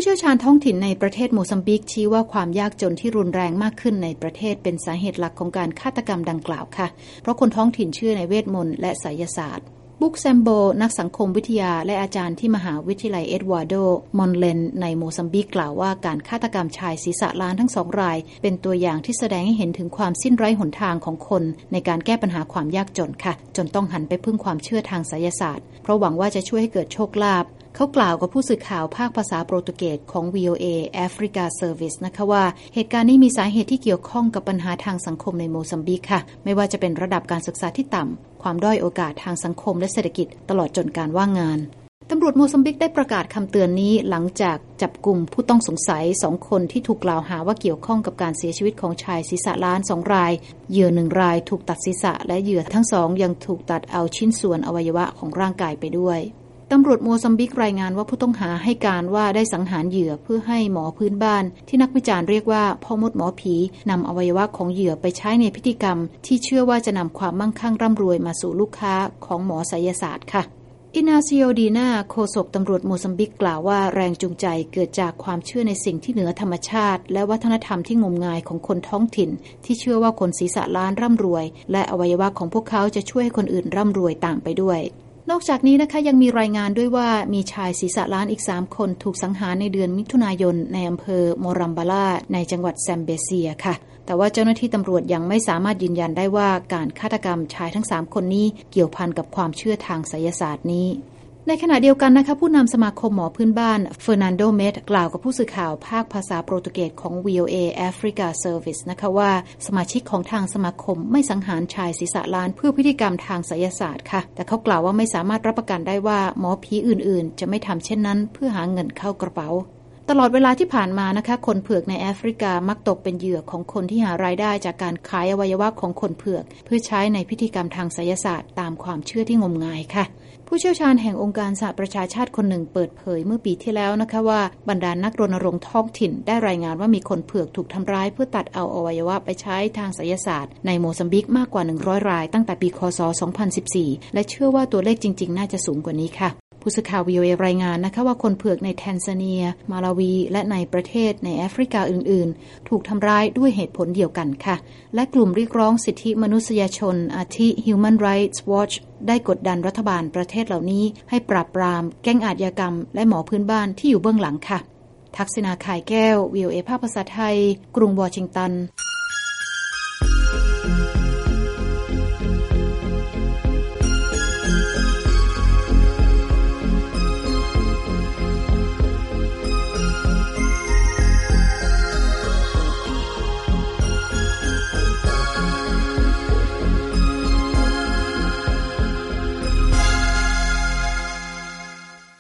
ชี่ยวชาญท้องถิ่นในประเทศโมซัมบิกชี้ว่าความยากจนที่รุนแรงมากขึ้นในประเทศเป็นสาเหตุหลักของการฆาตกรรมดังกล่าวค่ะเพราะคนท้องถิ่นเชื่อในเวทมนต์และไสยศาสตร์บุกแซมโบนักสังคมวิทยาและอาจารย์ที่มหาวิทยาลัยเอ็ดวาร์โดมอนเลนในโมซัมบิกกล่าวว่าการฆาตกรรมชายศีรษะล้านทั้ง2 รายเป็นตัวอย่างที่แสดงให้เห็นถึงความสิ้นไร้หนทางของคนในการแก้ปัญหาความยากจนค่ะจนต้องหันไปพึ่งความเชื่อทางไสยศาสตร์เพราะหวังว่าจะช่วยให้เกิดโชคลาภเขากล่าวกับผู้สื่อข่าวภาคภาษาโปรตุเกสของ VOA Africa Service นะคะว่าเหตุการณ์นี้มีสาเหตุที่เกี่ยวข้องกับปัญหาทางสังคมในโมซัมบิกค่ะไม่ว่าจะเป็นระดับการศึกษาที่ต่ำความด้อยโอกาสทางสังคมและเศรษฐกิจตลอดจนการว่างงานตำรวจโมซัมบิกได้ประกาศคำเตือนนี้หลังจากจับกลุ่มผู้ต้องสงสัย2 คนที่ถูกกล่าวหาว่าเกี่ยวข้องกับการเสียชีวิตของชายศีรษะล้าน2 รายเหยื่อ1 รายถูกตัดศีรษะและเหยื่อทั้ง2ยังถูกตัดเอาชิ้นส่วนอวัยวะของร่างกายไปด้วยตำรวจโมซัมบิกรายงานว่าผู้ต้องหาให้การว่าได้สังหารเหยื่อเพื่อให้หมอพื้นบ้านที่นักวิจารณ์เรียกว่าพ่อมดหมอผีนำอวัยวะของเหยื่อไปใช้ในพิธีกรรมที่เชื่อว่าจะนำความมั่งคั่งร่ำรวยมาสู่ลูกค้าของหมอไสยศาสตร์ค่ะอินาซิโอดีนาโฆษกตำรวจโมซัมบิกกล่าวว่าแรงจูงใจเกิดจากความเชื่อในสิ่งที่เหนือธรรมชาติและวัฒนธรรมที่งมงายของคนท้องถิ่นที่เชื่อว่าคนศีรษะล้านร่ำรวยและอวัยวะของพวกเขาจะช่วยให้คนอื่นร่ำรวยตามไปด้วยนอกจากนี้นะคะยังมีรายงานด้วยว่ามีชายศีรษะล้านอีก3 คนถูกสังหารในเดือนมิถุนายนในอำเภอโมรัมบาลาในจังหวัดแซมเบเซียค่ะแต่ว่าเจ้าหน้าที่ตำรวจยังไม่สามารถยืนยันได้ว่าการฆาตกรรมชายทั้ง3 คนนี้เกี่ยวพันกับความเชื่อทางไสยศาสตร์นี้ในขณะเดียวกันนะคะผู้นำสมาคมหมอพื้นบ้านเฟอร์นันโดเมดกล่าวกับผู้สื่อข่าวภาคภาษาโปรตุเกสของ VOA Africa Service นะคะว่าสมาชิกของทางสมาคมไม่สังหารชายศีรษะล้านเพื่อพิธีกรรมทางไสยศาสตร์ค่ะแต่เขากล่าวว่าไม่สามารถรับประกันได้ว่าหมอผีอื่นๆจะไม่ทำเช่นนั้นเพื่อหาเงินเข้ากระเป๋าตลอดเวลาที่ผ่านมานะคะคนเผือกในแอฟริกามักตกเป็นเหยื่อของคนที่หารายได้จากการขายอวัยวะของคนเผือกเพื่อใช้ในพิธีกรรมทางไสยศาสตร์ตามความเชื่อที่งมงายค่ะผู้เชี่ยวชาญแห่งองค์การสหประชาชาติคนหนึ่งเปิดเผยเมื่อปีที่แล้วนะคะว่าบรรดานักรณรงค์ท้องถิ่นได้รายงานว่ามีคนเผือกถูกทำร้ายเพื่อตัดเอาอวัยวะไปใช้ทางไสยศาสตร์ในโมซัมบิกมากกว่า100 รายตั้งแต่ปีค.ศ. 2014และเชื่อว่าตัวเลขจริงๆน่าจะสูงกว่านี้ค่ะผู้สื่อข่าว VOA รายงานนะคะว่าคนเผือกในแทนซาเนียมาลาวีและในประเทศในแอฟริกาอื่นๆถูกทำร้ายด้วยเหตุผลเดียวกันค่ะและกลุ่มเรียกร้องสิทธิมนุษยชนอาทิ Human Rights Watch ได้กดดันรัฐบาลประเทศเหล่านี้ให้ปราบปรามแก๊งอาชญากรรมและหมอพื้นบ้านที่อยู่เบื้องหลังค่ะทักษิณา ข่ายแก้ว VOA ภาคภาษาไทยกรุงวอชิงตัน